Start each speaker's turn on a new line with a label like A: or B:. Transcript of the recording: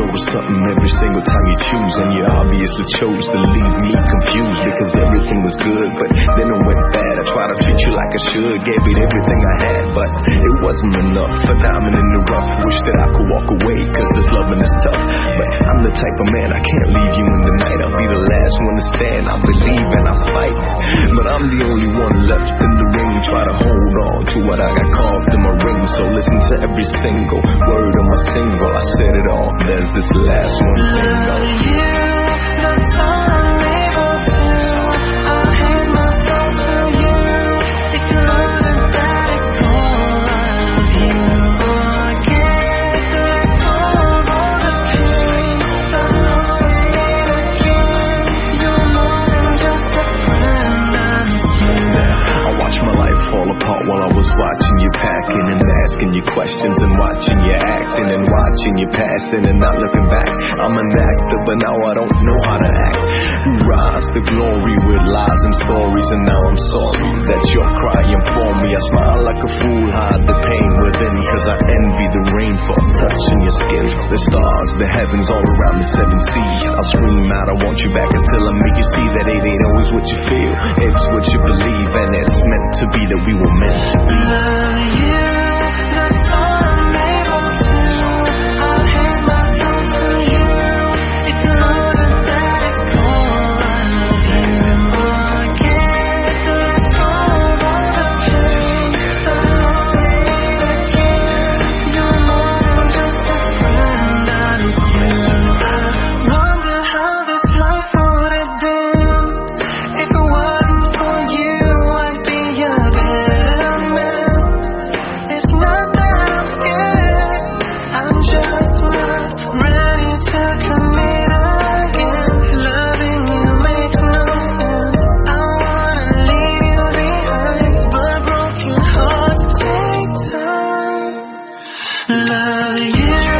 A: little something every single time you choose, and you obviously chose to leave me confused because everything was good, but then it went bad. I tried to treat you like I should, gave it everything I had, but it wasn't enough. A diamond in the rough, wish that I could walk away, cause this loving is tough. But I'm the type of man, I can't leave you in the night. I'll be the last one to stand, I believe and I fight, but I'm the only one left in the ring. Try to hold on to what I got carved in my ring, so listen to every single word of my single. I said it all, there's this last one thing.
B: Love you, that's all I'm able to. I'll hand myself to you. If you know that it's all I love you. I can't let go of all the pain. I know it again. You're more than just a friend, I miss you.
A: I watched my life fall apart while I was watching you packing and asking you questions and watching you acting and watching you passing and not looking back. I'm an actor, but now I don't know how to act. You rise to glory with lies and stories, and now I'm sorry that you're crying for me. I smile like a fool, hide the pain within, cause I envy the rainfall touching your skin, the stars, the heavens all around the seven seas. I'll scream out, I want you back until I make you see that it ain't always what you feel, it's what you believe, and it's meant to be that we were meant to be.
B: Love you, that's all I'm able to. I'll hand myself to you. If you know that it's all I love you. I can't let go of all the pain. I know it again. You're more than just a friend, I miss you. I wonder how this life would have been if it wasn't for you. I'd be a better man. It's not that I'm scared, I'm just not ready to commit again. Loving you makes no sense. I wanna leave you behind, but broken hearts take time. Love you.